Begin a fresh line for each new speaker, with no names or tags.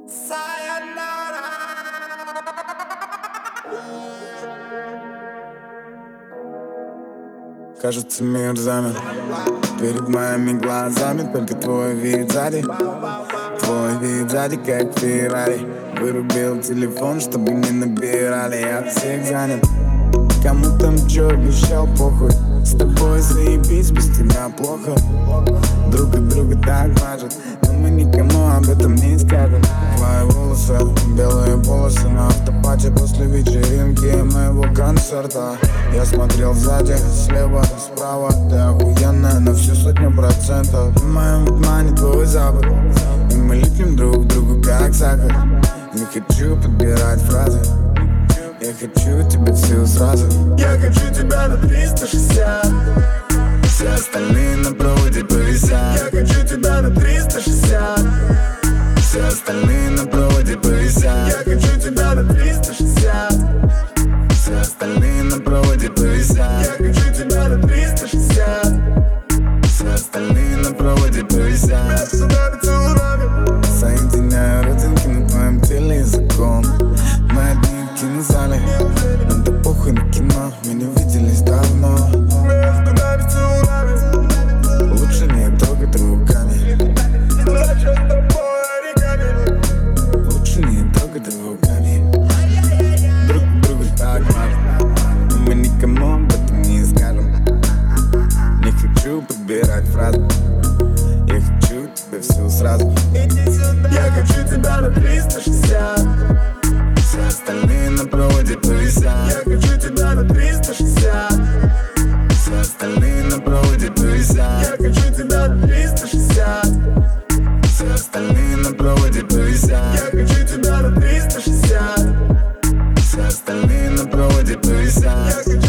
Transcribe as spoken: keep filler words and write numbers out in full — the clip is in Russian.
Кажется, мир замер перед моими глазами, только твой вид сзади. Твой вид сзади, как Феррари. Вырубил телефон, чтобы не набирали, я всех занят. Кому там чё обещал, похуй. С тобой заебись, без тебя плохо. Друг от друга так мажет, но мы никому об этом не скажем. Твои волосы, белые полосы на автопате после вечеринки моего концерта. Я смотрел сзади, слева, справа. Ты охуенная на всю сотню процентов. В моем обмане твой запах, и мы липнем друг к другу как сахар. Не хочу подбирать фразы, я хочу тебя всю сразу.
Я хочу тебя на триста шестьдесят.
Все остальные на проводе повисят.
Я хочу тебя на триста шестьдесят.
Все остальные на проводе повисят.
Я хочу тебя на триста шестьдесят.
Все остальные на проводе повисят.
Я хочу тебя на триста шестьдесят.
Все остальные на проводе повисят.
Между нами целурами
соединяю родинки на твоем теле языком. Мы одни в кинозале, нам да похуй на кино. Мы не виделись давно.
между нами целурами.
Лучше не трогать руками.
Ночью с тобой оригами.
Лучше не трогать руками. Друг другу так мажем, мы никому об этом не скажем. Не хочу подбирать фразы, я хочу тебя всю сразу.
Иди сюда. Я хочу тебя на триста шестьдесят.
Все остальные на проводе повисят.
Я хочу тебя на триста шестьдесят.
Все остальные на проводе повисят.
Я хочу тебя на триста шестьдесят.
Все остальные на проводе повисят.
Я хочу тебя на триста шестьдесят.
Все остальные на проводе повисят.
Я хочу